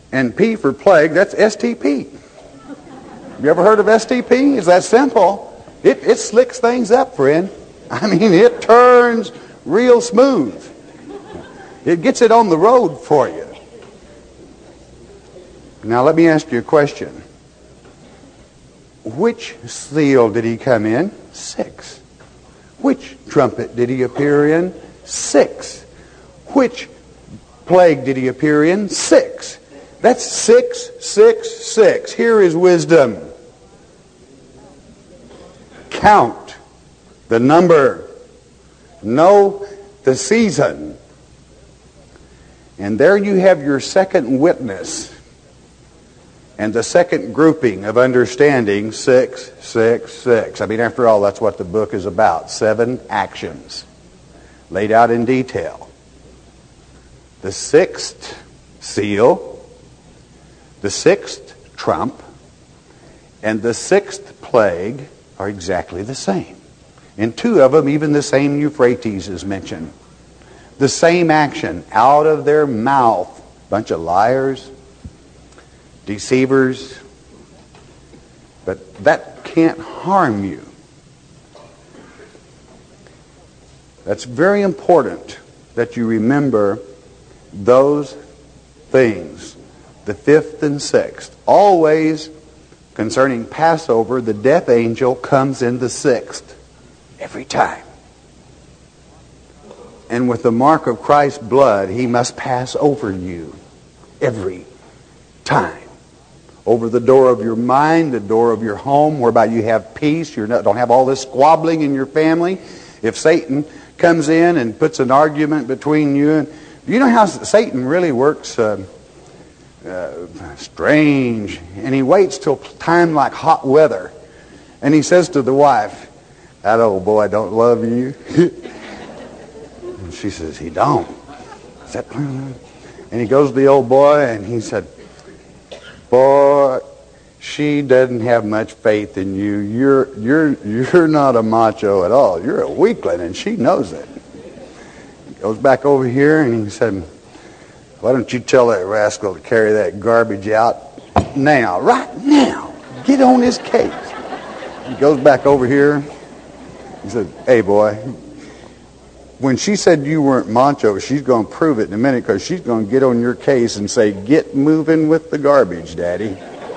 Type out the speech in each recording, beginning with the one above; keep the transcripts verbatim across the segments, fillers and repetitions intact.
And P for plague, that's S T P. You ever heard of S T P? It's that simple. It, it slicks things up, friend. I mean, it turns real smooth. It gets it on the road for you. Now let me ask you a question. Which seal did he come in? Six. Which trumpet did he appear in? Six. Which plague did he appear in? Six. That's six, six, six. Here is wisdom. Count the number. Know the season. And there you have your second witness. And the second grouping of understanding, six, six, six. I mean, after all, that's what the book is about. Seven actions laid out in detail. The sixth seal, the sixth trump, and the sixth plague are exactly the same. In two of them, even the same Euphrates is mentioned. The same action. Out of their mouth, bunch of liars, deceivers, but that can't harm you. That's very important that you remember those things, the fifth and sixth. Always concerning Passover, the death angel comes in the sixth, every time. And with the mark of Christ's blood, he must pass over you every time. Over the door of your mind, the door of your home, whereby you have peace. You don't have all this squabbling in your family. If Satan comes in and puts an argument between you, and you know how Satan really works uh, uh, strange. And he waits till time like hot weather. And he says to the wife, "That old boy don't love you." And she says, "He don't." Is that... And he goes to the old boy and he said, "Boy, she doesn't have much faith in you. You're you're you're not a macho at all. You're a weakling, and she knows it." He goes back over here and he said, "Why don't you tell that rascal to carry that garbage out now, right now? Get on his case." He goes back over here. He said, "Hey, boy, when she said you weren't macho, she's going to prove it in a minute, because she's going to get on your case and say, 'Get moving with the garbage, Daddy.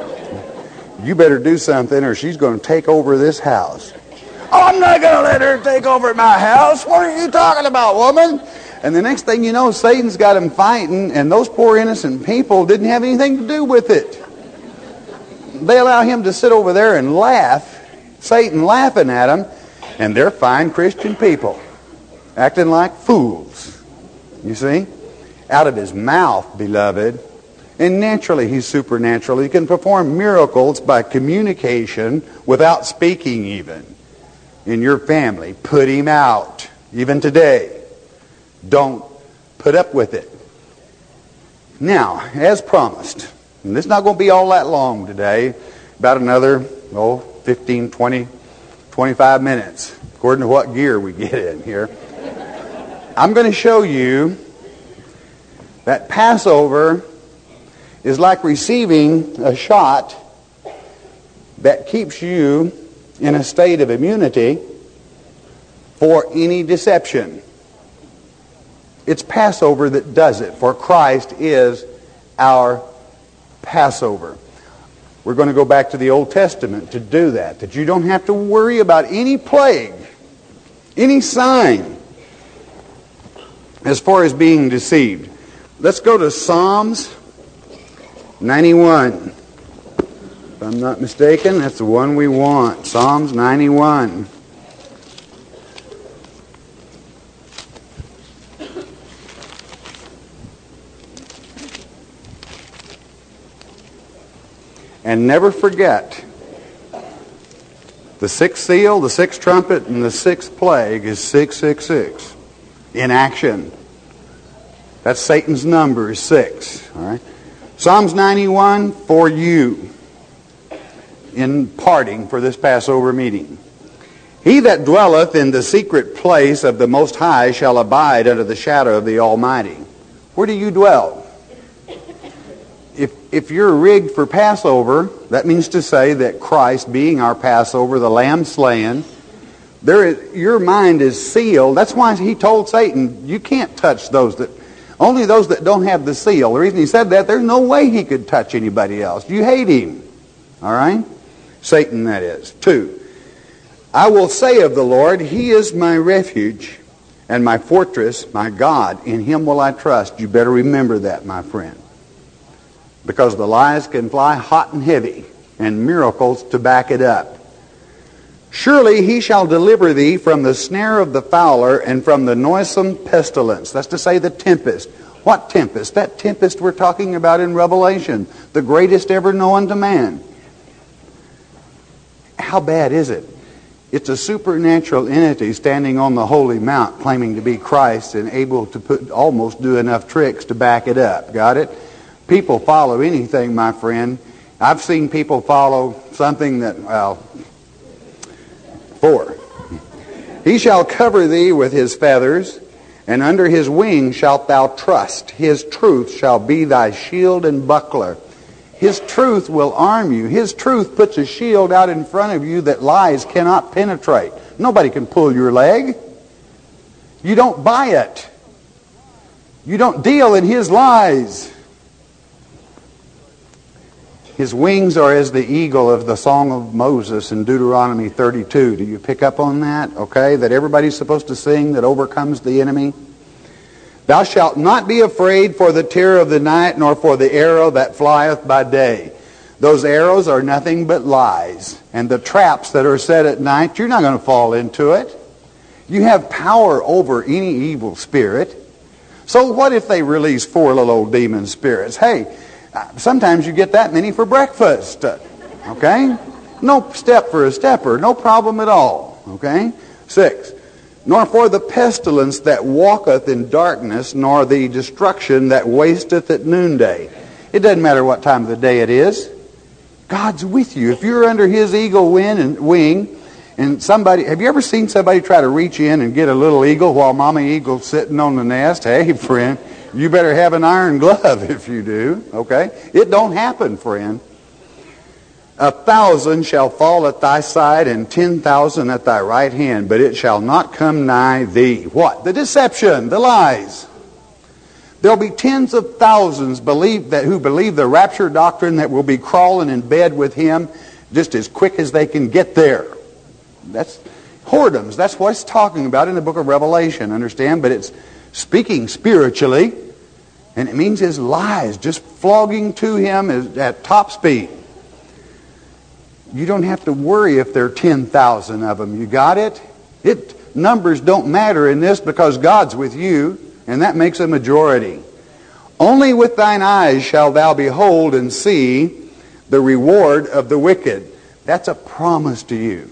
You better do something or she's going to take over this house.'" "Oh, I'm not going to let her take over my house. What are you talking about, woman?" And the next thing you know, Satan's got them fighting, and those poor innocent people didn't have anything to do with it. They allow him to sit over there and laugh, Satan laughing at them, and they're fine Christian people, acting like fools. You see? Out of his mouth, beloved. And naturally, he's supernatural. He can perform miracles by communication without speaking even. In your family, put him out. Even today. Don't put up with it. Now, as promised, and this is not going to be all that long today, about another, oh, fifteen, twenty, twenty-five minutes, according to what gear we get in here. I'm going to show you that Passover is like receiving a shot that keeps you in a state of immunity for any deception. It's Passover that does it, for Christ is our Passover. We're going to go back to the Old Testament to do that, that you don't have to worry about any plague, any sign, as far as being deceived. Let's go to Psalms ninety-one. If I'm not mistaken, that's the one we want. Psalms ninety-one. And never forget, the sixth seal, the sixth trumpet, and the sixth plague is six six six. In action. That's Satan's number, is six. All right. Psalms ninety-one for you, in parting for this Passover meeting. "He that dwelleth in the secret place of the Most High shall abide under the shadow of the Almighty." Where do you dwell? if, if you're rigged for Passover, that means to say that Christ, being our Passover, the Lamb slain, there is, your mind is sealed. That's why he told Satan, you can't touch those that, only those that don't have the seal. The reason he said that, there's no way he could touch anybody else. You hate him. All right? Satan, that is. Two, I will say of the Lord, he is my refuge and my fortress, my God. In him will I trust. You better remember that, my friend. Because the lies can fly hot and heavy, and miracles to back it up. Surely he shall deliver thee from the snare of the fowler and from the noisome pestilence. That's to say the tempest. What tempest? That tempest we're talking about in Revelation. The greatest ever known to man. How bad is it? It's a supernatural entity standing on the holy mount claiming to be Christ and able to put almost do enough tricks to back it up. Got it? People follow anything, my friend. I've seen people follow something that, well, four. He shall cover thee with his feathers, and under his wings shalt thou trust. His truth shall be thy shield and buckler. His truth will arm you. His truth puts a shield out in front of you that lies cannot penetrate. Nobody can pull your leg. You don't buy it. You don't deal in his lies. His wings are as the eagle of the Song of Moses in Deuteronomy thirty-two. Do you pick up on that? Okay, that everybody's supposed to sing that overcomes the enemy. Thou shalt not be afraid for the terror of the night, nor for the arrow that flieth by day. Those arrows are nothing but lies. And the traps that are set at night, you're not going to fall into it. You have power over any evil spirit. So what if they release four little old demon spirits? Hey, sometimes you get that many for breakfast. Okay? No step for a stepper. No problem at all. Okay? Six. Nor for the pestilence that walketh in darkness, nor the destruction that wasteth at noonday. It doesn't matter what time of the day it is. God's with you. If you're under his eagle wing and wing, and somebody, have you ever seen somebody try to reach in and get a little eagle while Mama Eagle's sitting on the nest? Hey, friend, you better have an iron glove if you do. Okay? It don't happen, friend. A thousand shall fall at thy side, and ten thousand at thy right hand, but it shall not come nigh thee. What? The deception, the lies. There'll be tens of thousands believe that who believe the rapture doctrine that will be crawling in bed with him just as quick as they can get there. That's whoredoms. That's what it's talking about in the book of Revelation, understand? But it's speaking spiritually, and it means his lies just flogging to him at top speed. You don't have to worry if there are ten thousand of them. You got it? It numbers don't matter in this because God's with you, and that makes a majority. Only with thine eyes shalt thou behold and see the reward of the wicked. That's a promise to you.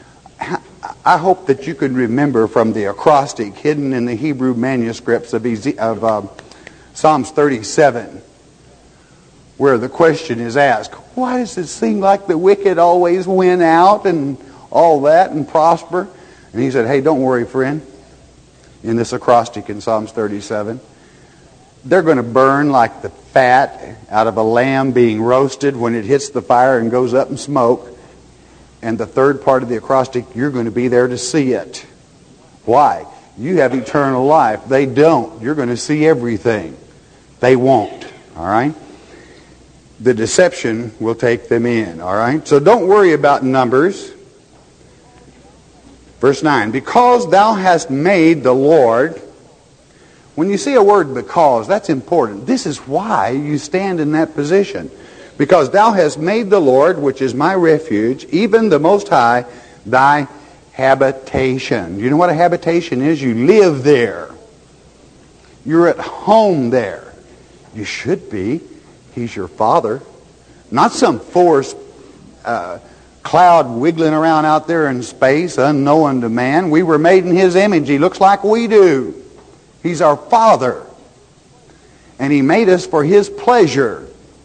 I hope that you can remember from the acrostic hidden in the Hebrew manuscripts of, Eze- of uh, Psalms thirty-seven, where the question is asked, why does it seem like the wicked always win out and all that and prosper? And he said, hey, don't worry, friend. In this acrostic in Psalms thirty-seven, they're going to burn like the fat out of a lamb being roasted when it hits the fire and goes up in smoke. And the third part of the acrostic, you're going to be there to see it. Why? You have eternal life. They don't. You're going to see everything. They won't. All right? The deception will take them in. All right? So don't worry about numbers. Verse nine, because thou hast made the Lord. When you see a word because, that's important. This is why you stand in that position. Because thou hast made the Lord, which is my refuge, even the Most High, thy habitation. You know what a habitation is? You live there. You're at home there. You should be. He's your Father. Not some force uh, cloud wiggling around out there in space, unknown to man. We were made in his image. He looks like we do. He's our Father. And he made us for his pleasure.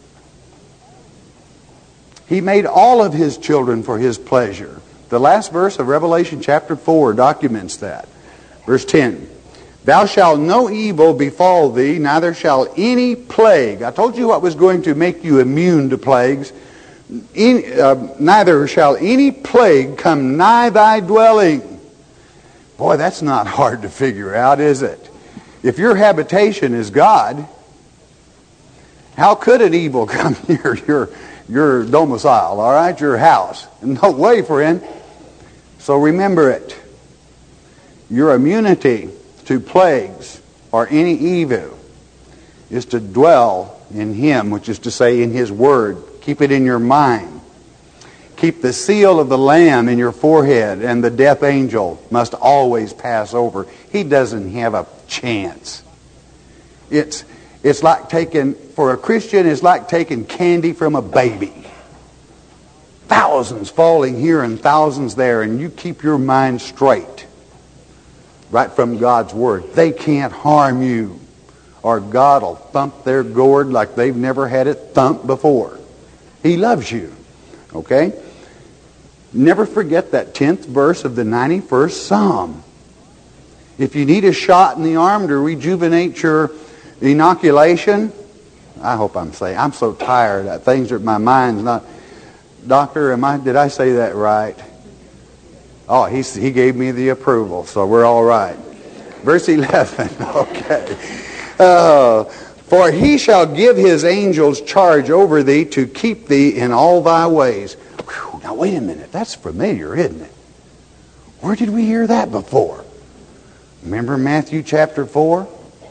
He made all of his children for his pleasure. The last verse of Revelation chapter four documents that. Verse ten. Thou shalt no evil befall thee, neither shall any plague. I told you what was going to make you immune to plagues. In, uh, neither shall any plague come nigh thy dwelling. Boy, that's not hard to figure out, is it? If your habitation is God, how could an evil come near your, your domicile, all right, your house? No way, friend. So remember it. Your immunity to plagues or any evil is to dwell in Him, which is to say in His Word. Keep it in your mind. Keep the seal of the Lamb in your forehead, and the death angel must always pass over. He doesn't have a chance. It's, it's like taking, for a Christian, it's like taking candy from a baby. Thousands falling here and thousands there, and you keep your mind straight. Right from God's Word. They can't harm you, or God will thump their gourd like they've never had it thumped before. He loves you. Okay? Never forget that tenth verse of the ninety-first Psalm. If you need a shot in the arm to rejuvenate your inoculation, I hope I'm saying, I'm so tired that things are, my mind's not, Doctor, am I, did I say that right? Oh, he, he gave me the approval, so we're all right. Verse eleven, okay. Uh, For he shall give his angels charge over thee to keep thee in all thy ways. Whew, now wait a minute, that's familiar, isn't it? Where did we hear that before? Remember Matthew chapter four?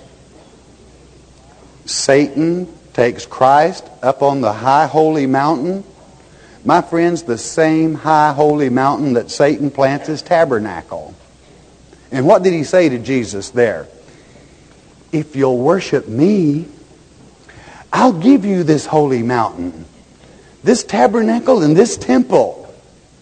Satan takes Christ up on the high holy mountain. My friends, the same high holy mountain that Satan plants his tabernacle. And what did he say to Jesus there? If you'll worship me, I'll give you this holy mountain, this tabernacle and this temple.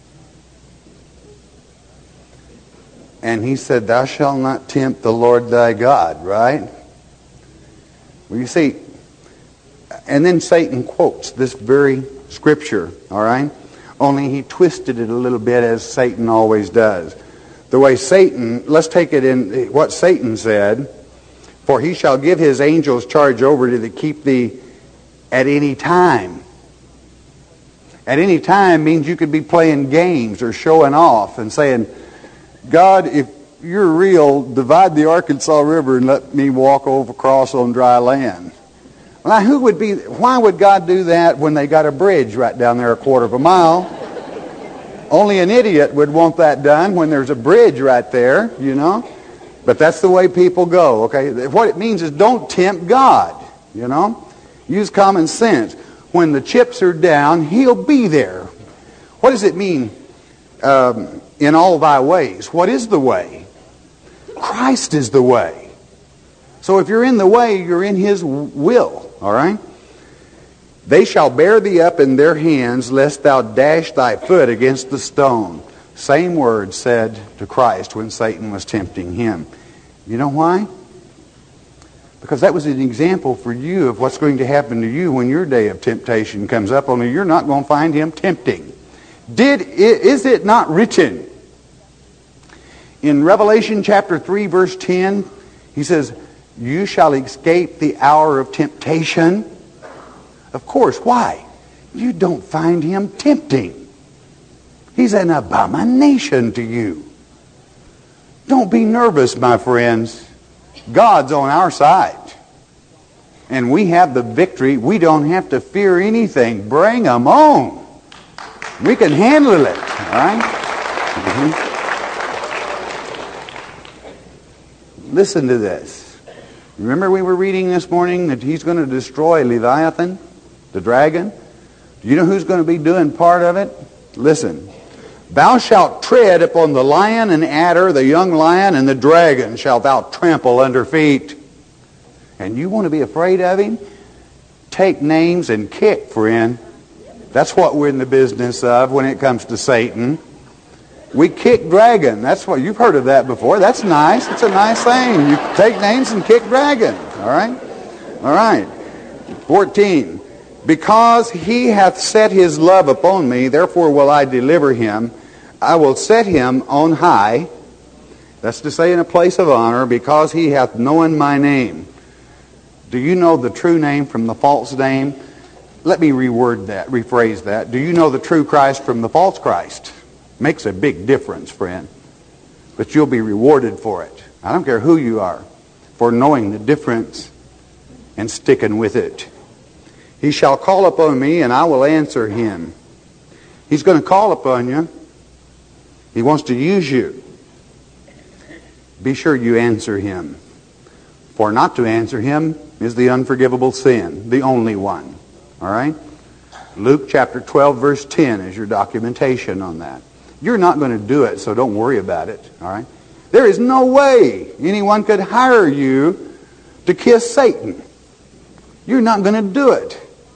And he said, thou shalt not tempt the Lord thy God, right? Well, you see, and then Satan quotes this very scripture, all right? Only he twisted it a little bit, as Satan always does. The way Satan, let's take it in what Satan said. For he shall give his angels charge over thee to keep thee at any time. At any time means you could be playing games or showing off and saying, God, if you're real, divide the Arkansas River and let me walk over across on dry land. Now, who would be, why would God do that when they got a bridge right down there a quarter of a mile? Only an idiot would want that done when there's a bridge right there, you know. But that's the way people go, okay? What it means is don't tempt God, you know. Use common sense. When the chips are down, He'll be there. What does it mean, um, in all thy ways? What is the way? Christ is the way. So if you're in the way, you're in His will, all right? They shall bear thee up in their hands, lest thou dash thy foot against the stone. Same word said to Christ when Satan was tempting Him. You know why? Because that was an example for you of what's going to happen to you when your day of temptation comes up, only you're not going to find Him tempting. Did is it not written in Revelation chapter three verse ten, he says, you shall escape the hour of temptation. Of course, why? You don't find Him tempting. He's an abomination to you. Don't be nervous, my friends. God's on our side. And we have the victory. We don't have to fear anything. Bring them on. We can handle it. All right? Mm-hmm. Listen to this. Remember we were reading this morning that He's going to destroy Leviathan, the dragon? Do you know who's going to be doing part of it? Listen. Thou shalt tread upon the lion and adder, the young lion and the dragon shalt thou trample under feet. And you want to be afraid of him? Take names and kick, friend. That's what we're in the business of when it comes to Satan. We kick dragon. That's what you've heard of that before. That's nice. It's a nice thing. You take names and kick dragon. All right? All right. fourteen. Because he hath set his love upon me, therefore will I deliver him. I will set him on high, That's to say in a place of honor, because he hath known my name. Do you know the true name from the false name? Let me reword that, rephrase that. Do you know the true Christ from the false Christ? Makes a big difference, friend. But you'll be rewarded for it. I don't care who you are, for knowing the difference and sticking with it. He shall call upon me, and I will answer him. He's going to call upon you. He wants to use you. Be sure you answer him. For not to answer him is the unforgivable sin, the only one. All right? Luke chapter twelve, verse ten is your documentation on that. You're not going to do it, so don't worry about it. All right? There is no way anyone could hire you to kiss Satan. You're not going to do it.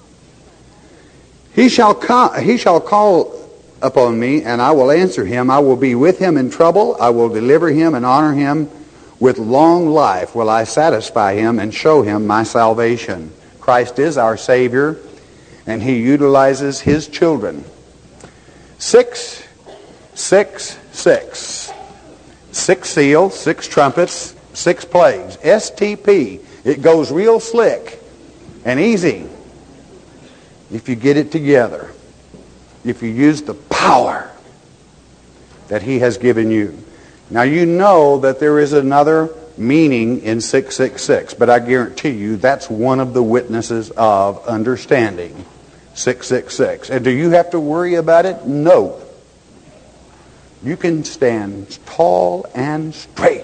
He shall come, he shall call upon me, and I will answer him. I will be with him in trouble. I will deliver him and honor him. With long life will I satisfy him and show him my salvation. Christ is our Savior, and he utilizes his children. Six, six, six. Six seals, six trumpets, six plagues. S T P. It goes real slick and easy if you get it together. If you use the power that he has given you. Now you know that there is another meaning in six six six, but I guarantee you that's one of the witnesses of understanding six six six. And do you have to worry about it? No. You can stand tall and straight.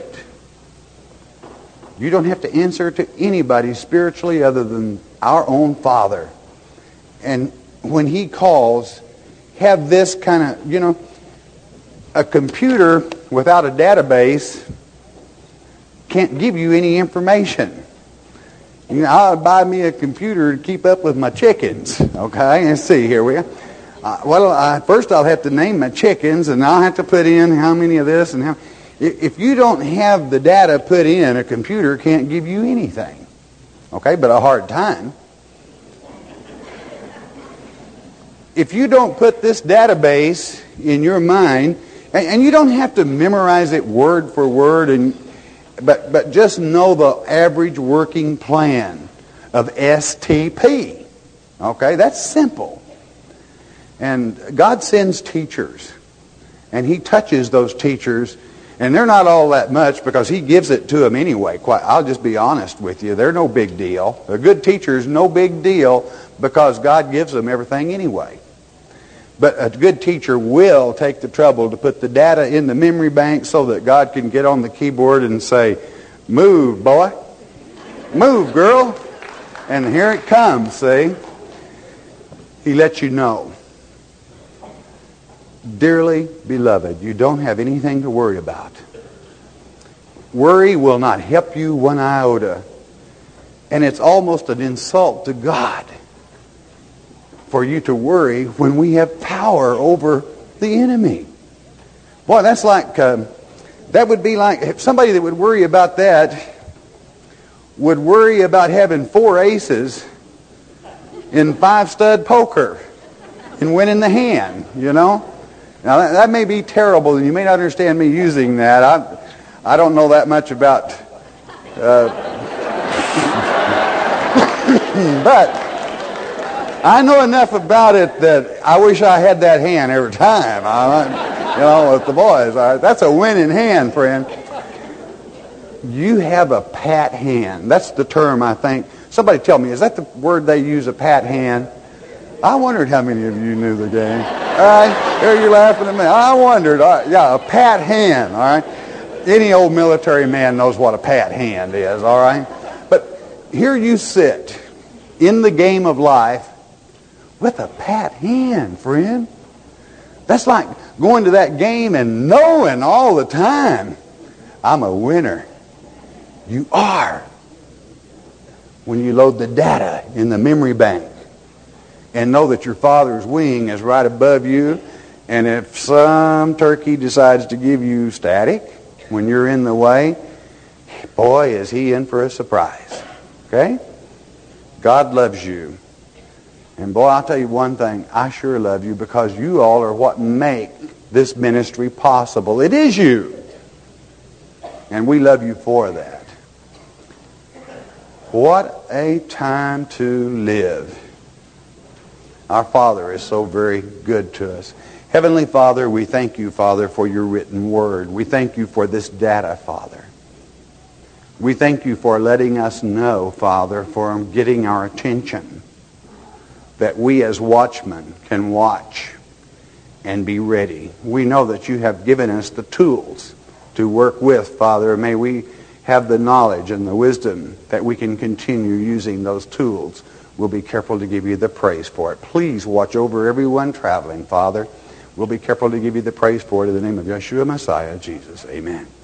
You don't have to answer to anybody spiritually other than our own Father. And when he calls, have this kind of, you know, a computer without a database can't give you any information. You know, I'll buy me a computer to keep up with my chickens. Okay, let's see here. We, uh, well, uh, first I'll have to name my chickens, and I'll have to put in how many of this and how. If you don't have the data put in, a computer can't give you anything. Okay, but a hard time. If you don't put this database in your mind, and, and you don't have to memorize it word for word, and but but just know the average working plan of S T P. Okay, that's simple. And God sends teachers, and he touches those teachers, and they're not all that much because he gives it to them anyway. Quite, I'll just be honest with you. They're no big deal. A good teacher is no big deal because God gives them everything anyway. But a good teacher will take the trouble to put the data in the memory bank so that God can get on the keyboard and say, "Move, boy. Move, girl." And here it comes, see? He lets you know. Dearly beloved, you don't have anything to worry about. Worry will not help you one iota. And it's almost an insult to God for you to worry when we have power over the enemy. Boy, that's like, uh, that would be like, if somebody that would worry about that would worry about having four aces in five stud poker and winning the hand, you know? Now that, that may be terrible, and you may not understand me using that. I, I don't know that much about, uh, but I know enough about it that I wish I had that hand every time. I, you know, with the boys, I, that's a winning hand, friend. You have a pat hand. That's the term, I think. Somebody tell me, is that the word they use, a pat hand? I wondered how many of you knew the game. All right, there you're laughing at me. I wondered. All right, yeah, a pat hand. All right, any old military man knows what a pat hand is. All right, but here you sit in the game of life with a pat hand, friend. That's like going to that game and knowing all the time, I'm a winner. You are. When you load the data in the memory bank and know that your Father's wing is right above you, and if some turkey decides to give you static when you're in the way, boy, is he in for a surprise. Okay? God loves you. And boy, I'll tell you one thing, I sure love you because you all are what make this ministry possible. It is you. And we love you for that. What a time to live. Our Father is so very good to us. Heavenly Father, we thank you, Father, for your written word. We thank you for this data, Father. We thank you for letting us know, Father, for getting our attention, that we as watchmen can watch and be ready. We know that you have given us the tools to work with, Father. May we have the knowledge and the wisdom that we can continue using those tools. We'll be careful to give you the praise for it. Please watch over everyone traveling, Father. We'll be careful to give you the praise for it in the name of Yeshua Messiah, Jesus. Amen.